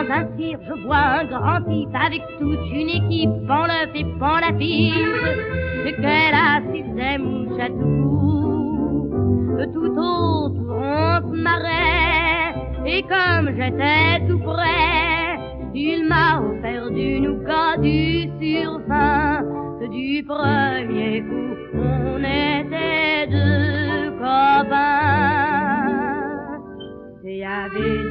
Saint-Cyr, je vois un grand type avec toute une équipe, pan l'œuf et pan la piste, qu'elle a ses mouches à tout autour on se marrait, et comme j'étais tout près, il m'a offert du nougat, du survin, du premier coup, on était deux copains. Et y avait